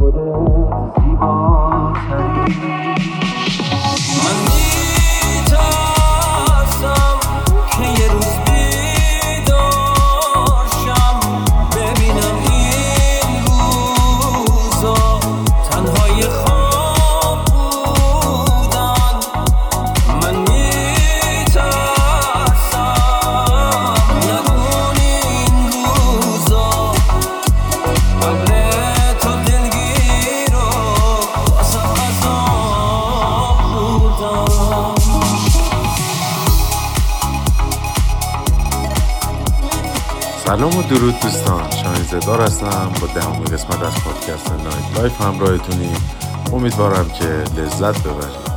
سلام و درود دوستان، شاهین زدار هستم با دهمین قسمت از پادکست نایت لایف همراهتونیم. امیدوارم که لذت ببرید.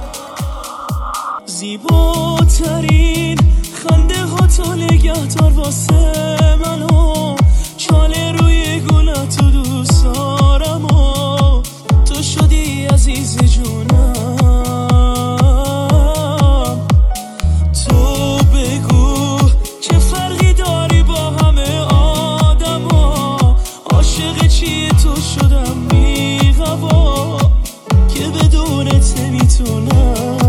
زیباترین خنده ها تو نگهدار واسه منو، چاله روی گلاتو دوست دارم و تو شدی عزیز جونم. تو بگو چه فرقی داری با همه آدم ها، عاشق چیه تو شدم بی‌غوا که بدونت نمیتونم.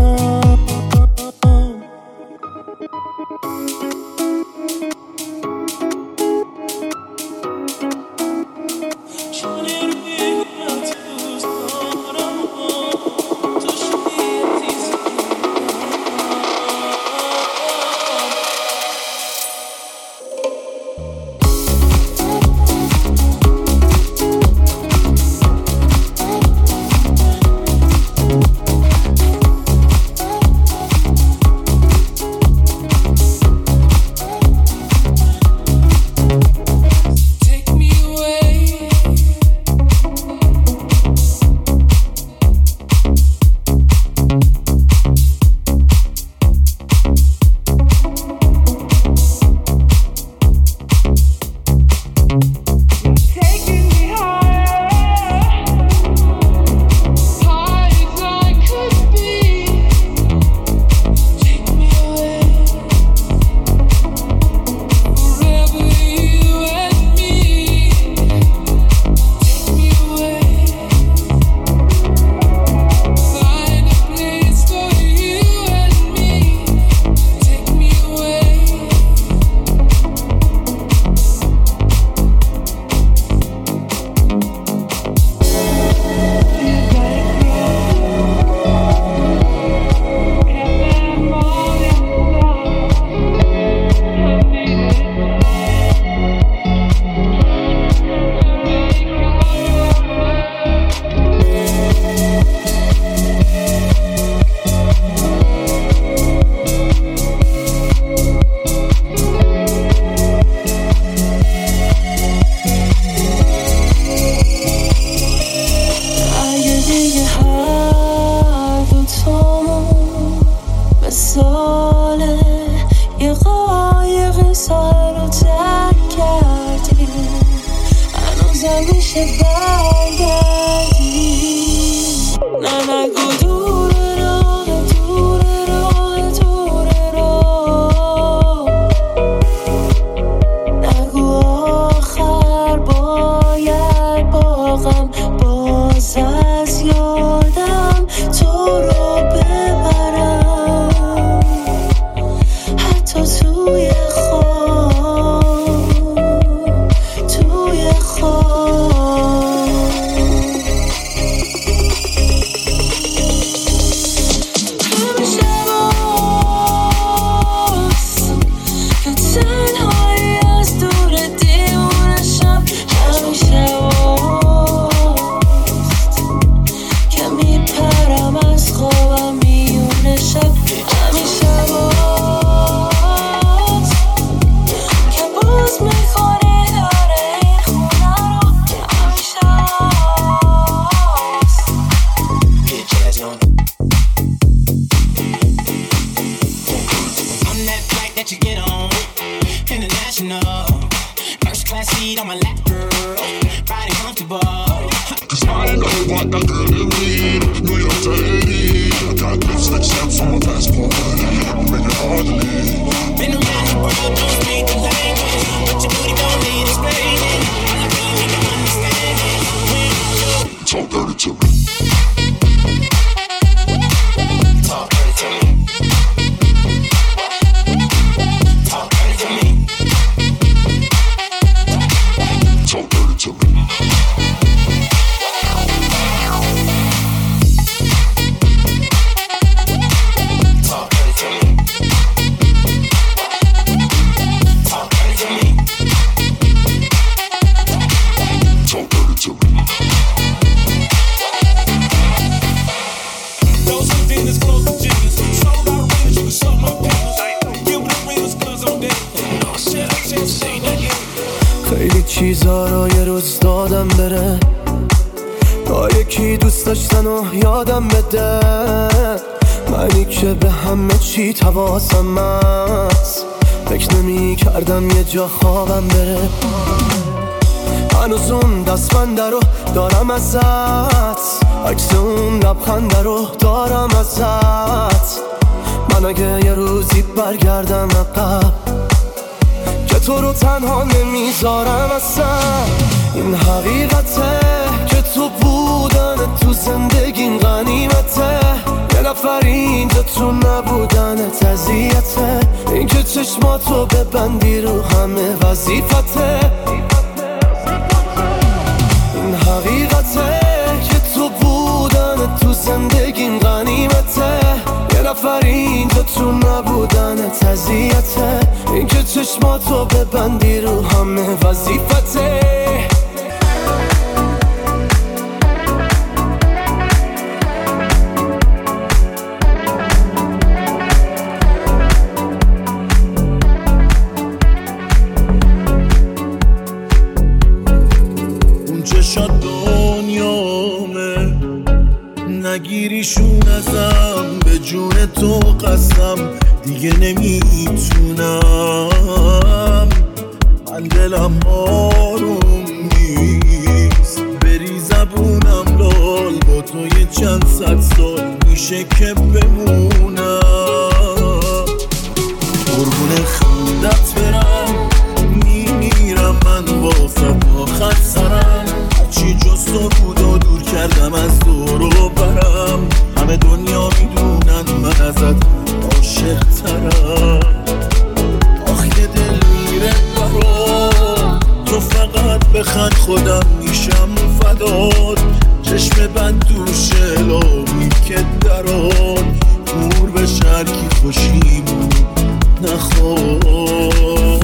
Talk رو یه روز دادم بره، تا یکی دوست داشتن و یادم بده. منی که به همه چی تواسم هست، فکر نمی کردم یه جا خوابم بره. هنوز اون دستبنده رو دارم ازت، عکس اون لبخنده رو دارم ازت. من اگه یه روزی برگردم عقب، که تو رو تنها نمیذارم اصلا. این حقیقته که تو بودن تو زندگیم غنیمته، یه نفر اینجا تو نبودنت اذیته. این که چشماتو ببندی رو همه وظیفته. این حقیقته که تو بودن تو زندگیم غنیمته، یه نفر اینجا تو نبودنت اذیته. این که چشماتو ببندی رو همه وظیفته. نگیریشون ازم، به جون تو قسم دیگه نمیتونم. من دلم آروم نیست، بری زبونم لال. با تو یه چند صد سال میشه که بمونم. قربون خندت برم، میمیرم من واسه آخر سرم. هرچی جز تو بود و دور کردم از دور و برم. همه دنیا میدونن من ازت عاشق ترم. آخ یه دل میره برام، تو فقط بخند خودم میشم فدات. چشم بد دوشه لابی که درات، نور به شرکی خوشیمون نخواد.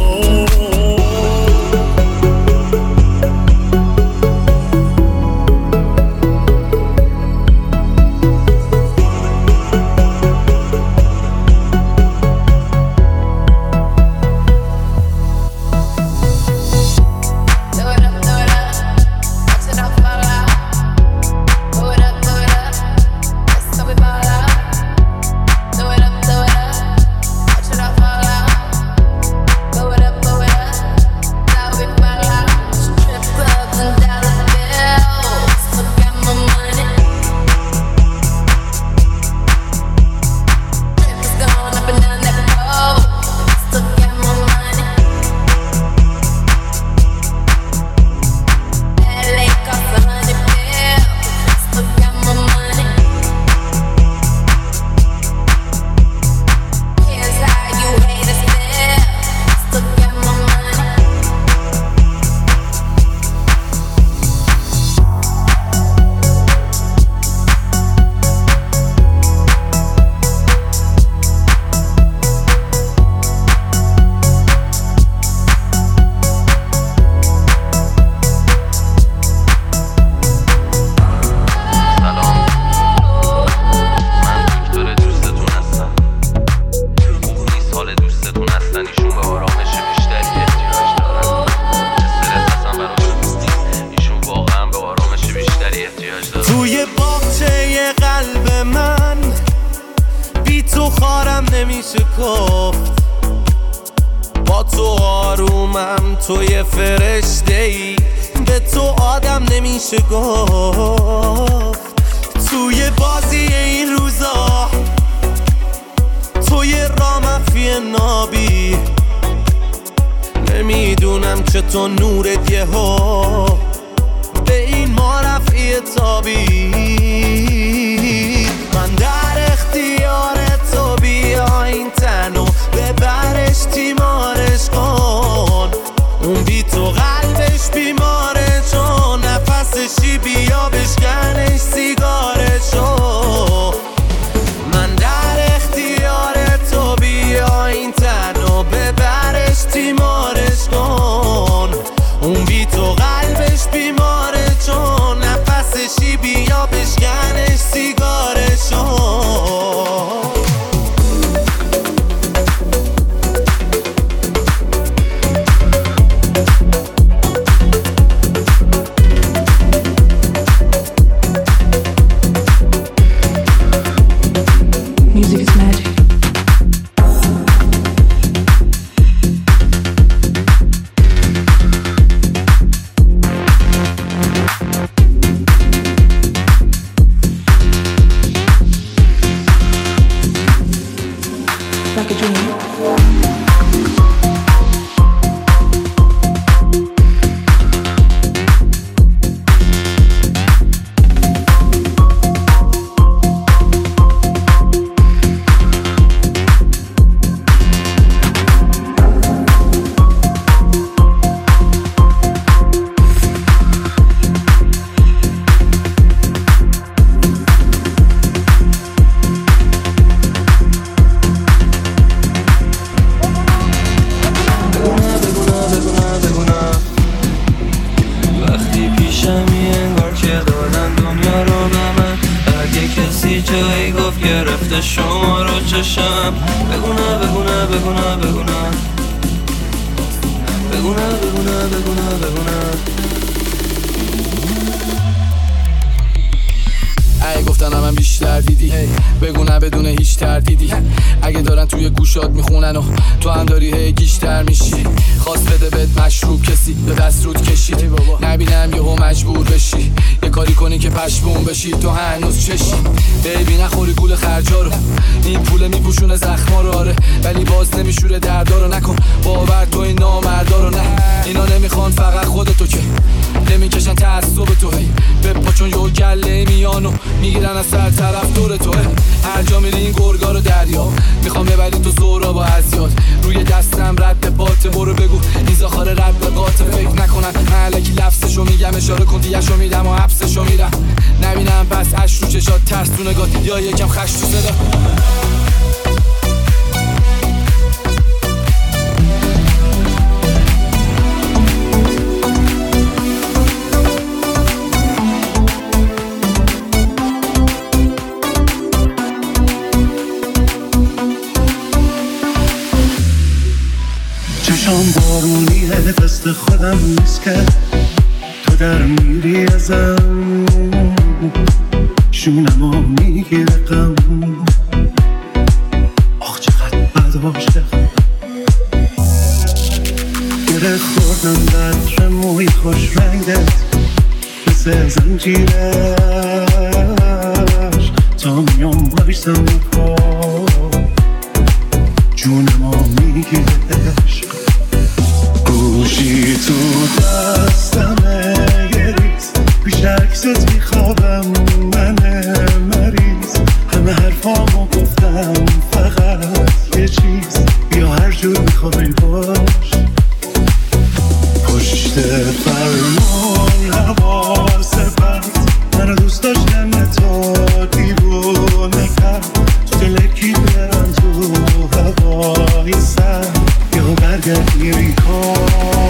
توی باغچه قلب من بی تو خارم نمیشه گفت. با تو آرومم، تو یه فرشته‌ای، به تو آدم نمیشه گفت. توی بازی این روزا توی رامفی نابی، نمیدونم چطور نورت یهو به این ما رفعی تابید. من در اختیار تو، بیا این تنو ببرش تیمارش کن. اون بی تو قلبش بیماره، چون نفسشی بیا بشکنش سیگارشو. من در اختیار تو، بیا این تنو ببرش تیمارش کن. اون بی تو قلبش بیماره، چون نفسشی بیا بشکنش سیگارشو. کمی انگار که دادن دنیا رو به من. اگه کسی جایی گفت گرفته شما رو چشم، بگونه بگونه بگونه بگونه بگونه بگونه بگونه بگونه. اگه گفتن من بیشتر دیدی بگو نه بدون هیچ تردیدی. اگه دارن توی گوشات میخونن و تو هم داری گیشتر میشی، خواست بده بهت مشروب کسی یا دست رود کشید، نبینم یهو مجبور بشی یه کاری کنی که پشمون بشی. تو هنوز چشی بیبی نخوری گول خرجا رو، این پول میپوشونه زخما رو آره، ولی باز نمیشوره دردا رو. نکن باور تو این نامردا رو، نه اینا نمیخوان فقط خودتو که نمیکشن تعصب تو. بپا چون یه گله میانو میگیرن از سر طرف دور تو. هر جا میری این گرگا رو دریا میخوام ببری تو زورا با ازیاد. روی دستم رد باته برو بگو این زاخاره رد به قاطه. فکر نکنن علکی لفظشو میگم، اشاره کن دیگه‌شو میدم و حبسشو میرم. نبینم پس اش رو چشات ترس تو نگات یا یکم خش تو صدا. چشام بارونیه دست خودم نیست که تو در میری ازم، شونمو میگیره غم. آخ چقدر بد عاشقم، گره خوردم بطر موی خوش رنگت مثل زنجیرش، تا میام بایستم پا جونمو میگیره عشق. گوشی تو دستمه یه ریز، پیش عکست میخوابم من مریض. همه حرفامو گفتم فقط یه چیز، بیا هر جور میخوای باش. پشت فرمون حواس پرد منو دوست داشتن تو دیوونه کرد. تو دلکی برم تو هوای سر یا برگرد میری کار.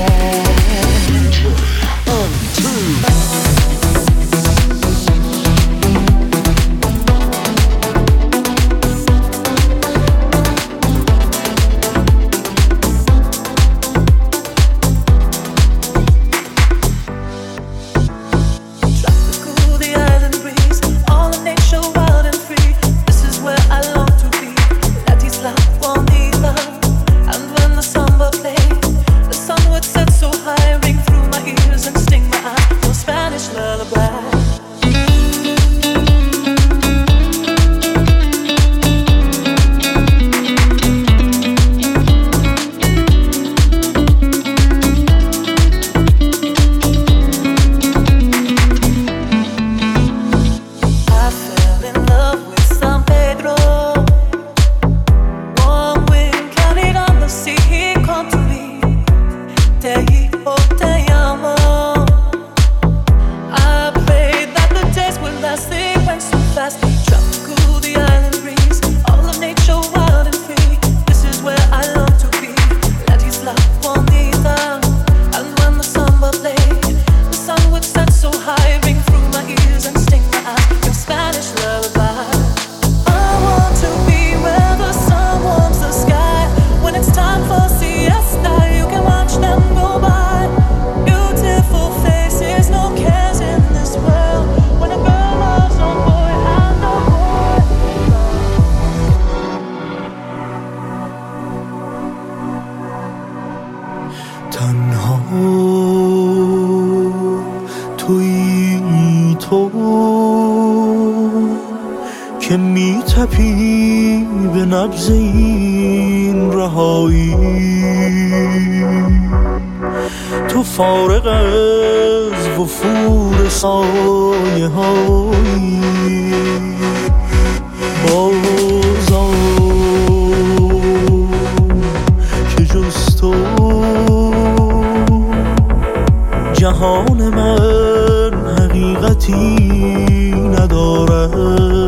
که میتپی به نبض این رهایی. تو فارغ از وفور سایه هایی بازم که جز تو جهان من حقیقتی ندارد.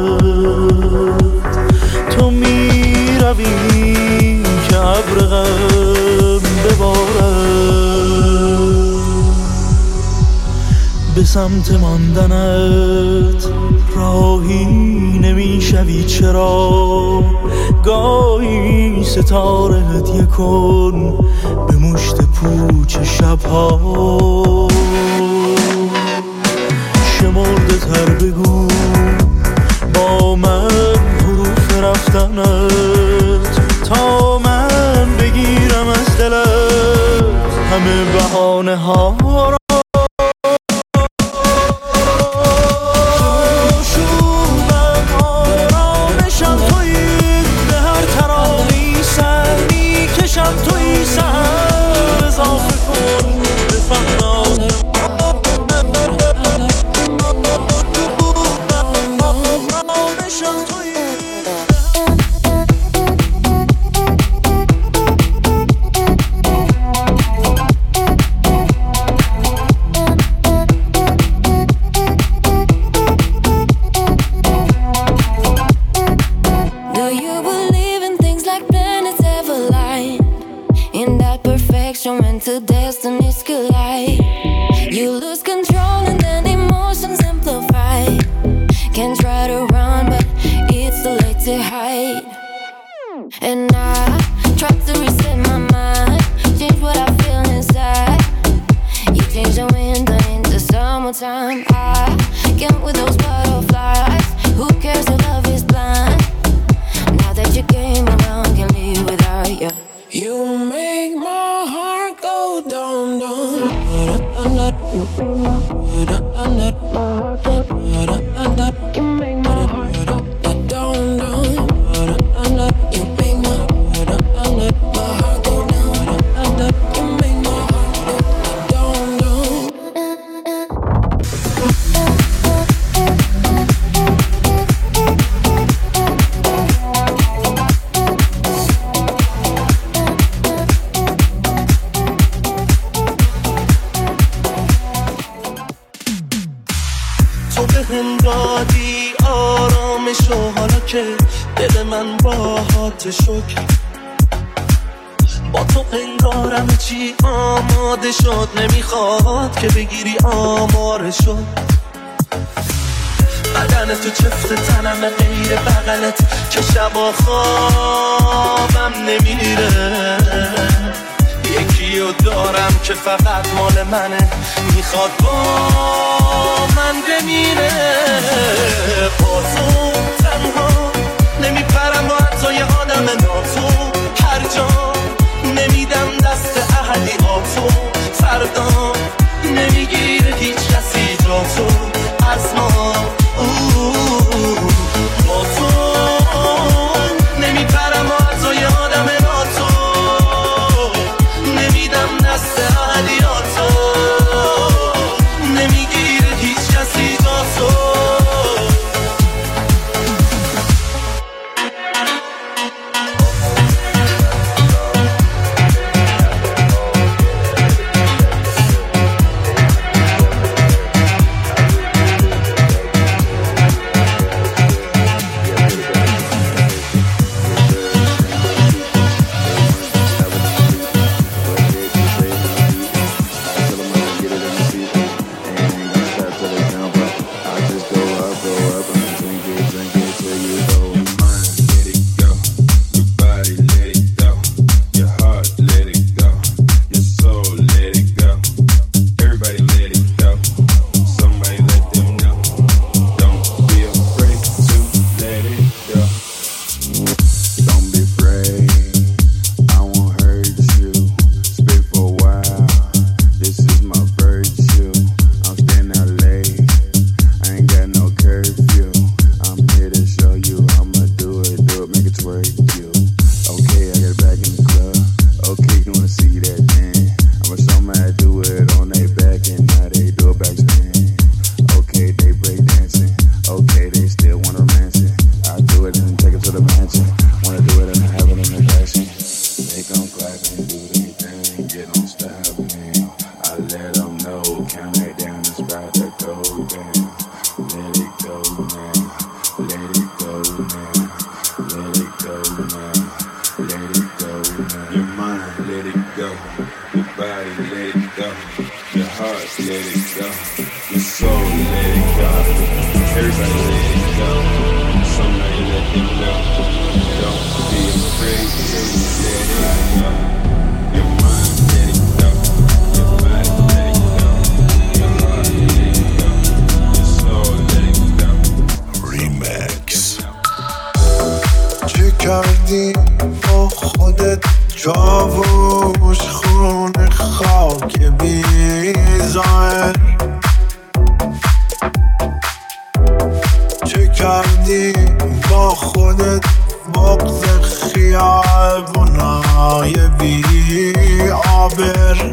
تو میروی که ابر غم ببارد، به سمت ماندنت راهی نمیشوی چرا؟ گاهی ستاره هدیه کن به مشت پوچ شبها. شمرده تر بگو با من حروف رفتنت تا من بگیرم از دلت همه بهانه ها را. To destinies collide, you lose control and then emotions amplify. Can't try to run but it's too late to hide. And I try to reset my mind, change what I feel inside. You change the winter into summertime. I can't with those butterflies. Who cares if love is blind? Now that you came around, can't live without you. You make my heart go down, down. You make my heart go down. You make my heart go down, down. You make my heart go down, down. دادی آرامش و حالا که دل من باهات شکر با تو انگارم چی آماده شد نمیخواد که بگیری آمارشو بدن تو چفت تنم غیر بغلت که شبا خوابم نمیره یکیو دارم که فقط مال منه میخواد با من بمیره با تو تنها نمیپرم با حتی آدم ناتو هر جا نمیدم دست احدیاتو فردا نمیگیره هیچ کسی جا تو از ما با تو نمیپرم با حتی آدم ناتو نمیدم دست احدیاتو نمیگیره هیچ کسی جا تو Your body, let it go. Your heart, let it go. کردی با خودت جاوش خون خاک بیزار چه کردی با خودت بغض خیابونای بی آبر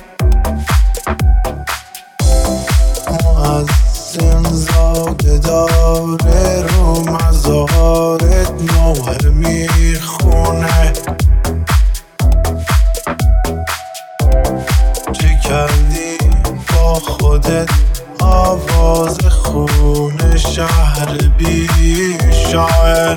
مؤذن زاده داره رو مزارت نوه میخونه چه کردی با خودت آواز خون شهر بی شاعر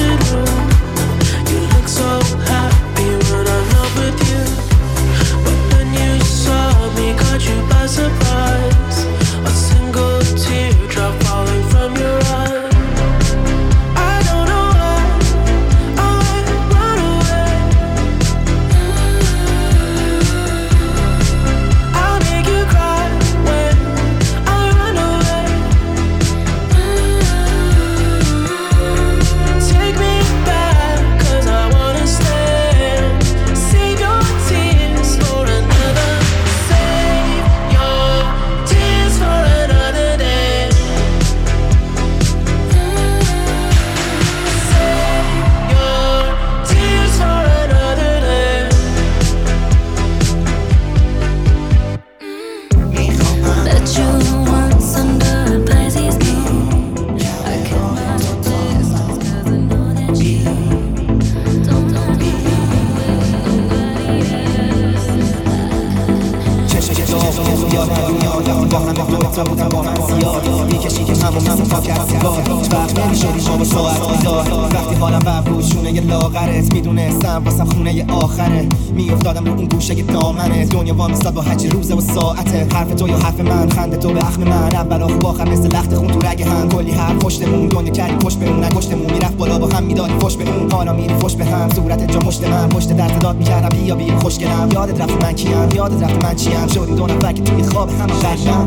یاد دنیا با همه دوتا بودم با من زیاد میکشی که همون تا کرد سیگار هیچ وقت نمیشدی شما ساعت بیدار وقتی حالم بر بود شونه یه لاغرت میدونستم واسم خونه یه آخره میافتادم رو اون گوشه یه دامنه دنیا وامیستاد با هرچی روزه و ساعته حرف تو یا حرف من خنده تو به اخم من اول آخر باخر مثل لخت خون تو رگ هم کلی حرف پشتمون دنیا کردی پشت به اون نگشتمون میرفت بالا با هم میدادی فش به اون حالا میری فش به هم صورت جا مشت من پشت درد داد میکردم بیا خوشگلم یادت رفت من کیم یادت رفت من چیم شدیم دو نفر که توی خواب هم قشنگ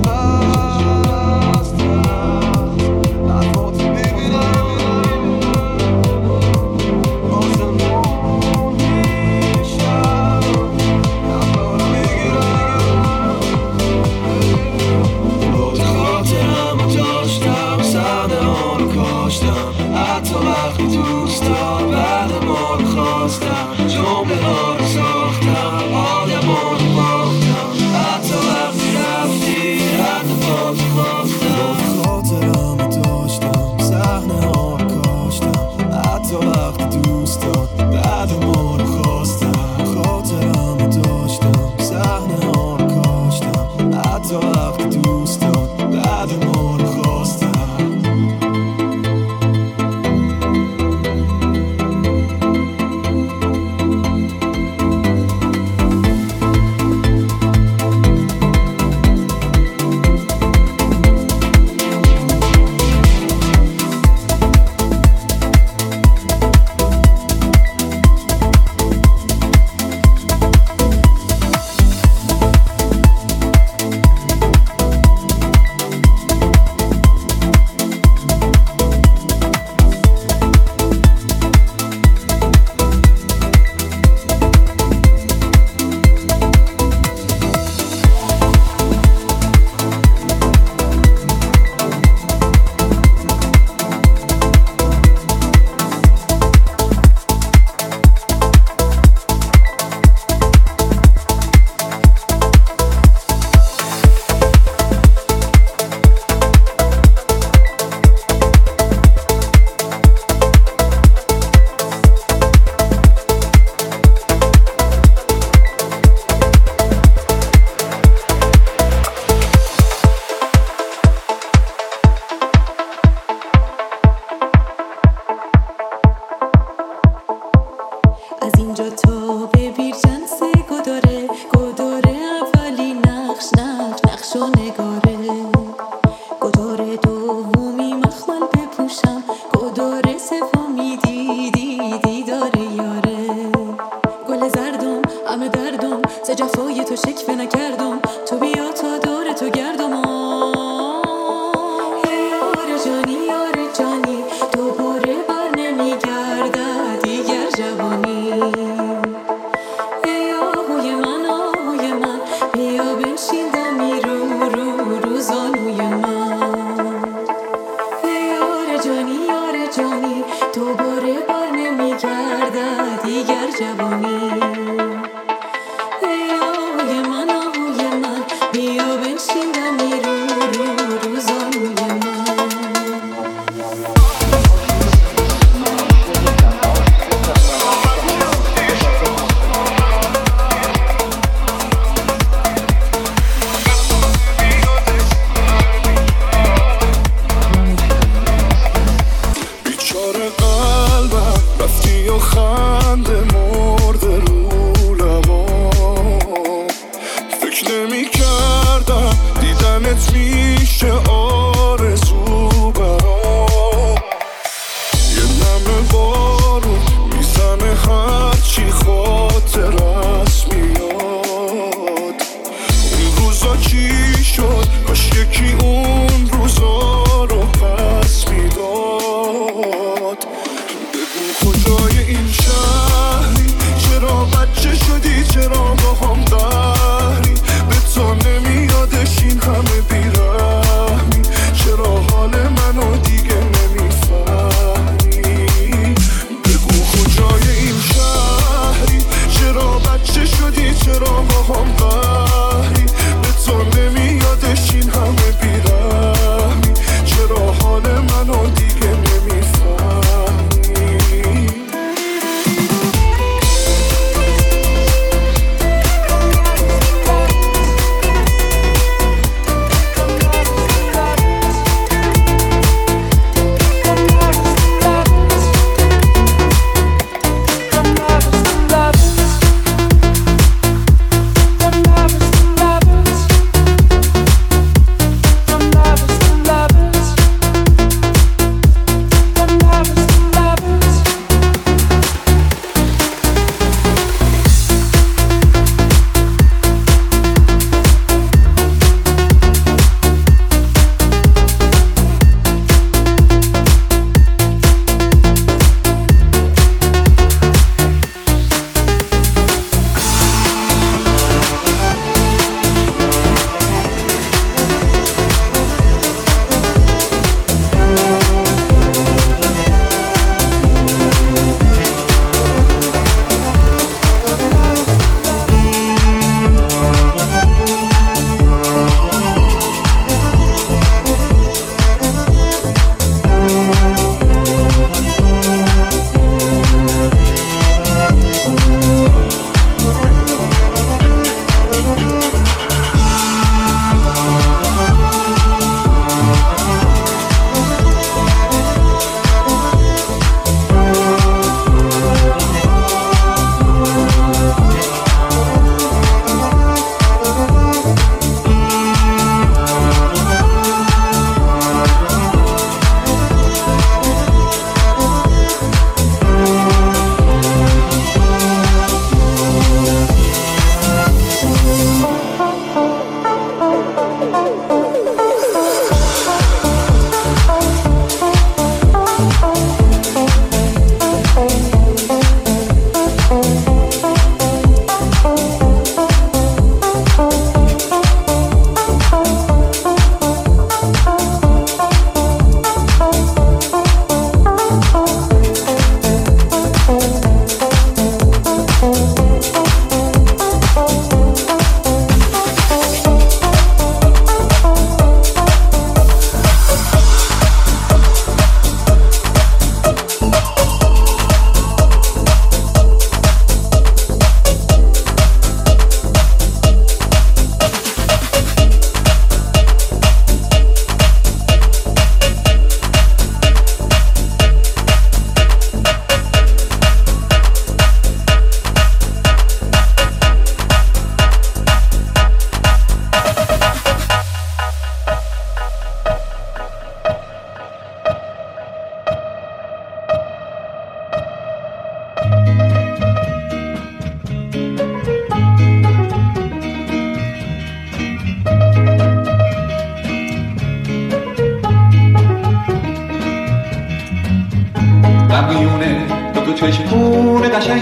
خنده مرده رو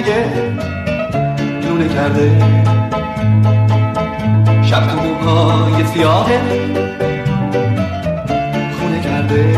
قشنگه لونه کرده شب تو موهای سیاهه خونه کرده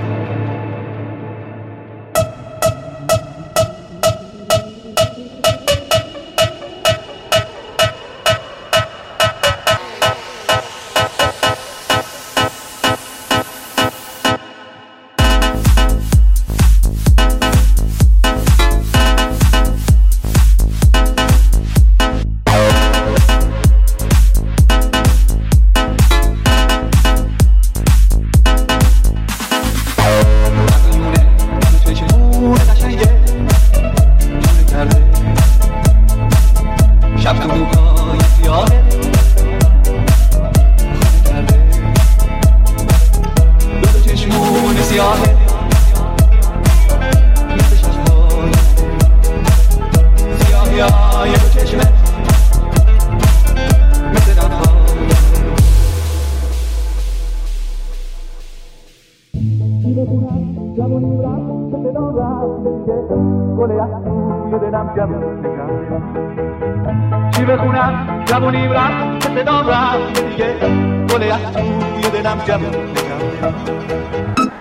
چی بخونم جوونیم رفت که صدام رفت دیگه گله از توی دلم جمع بگم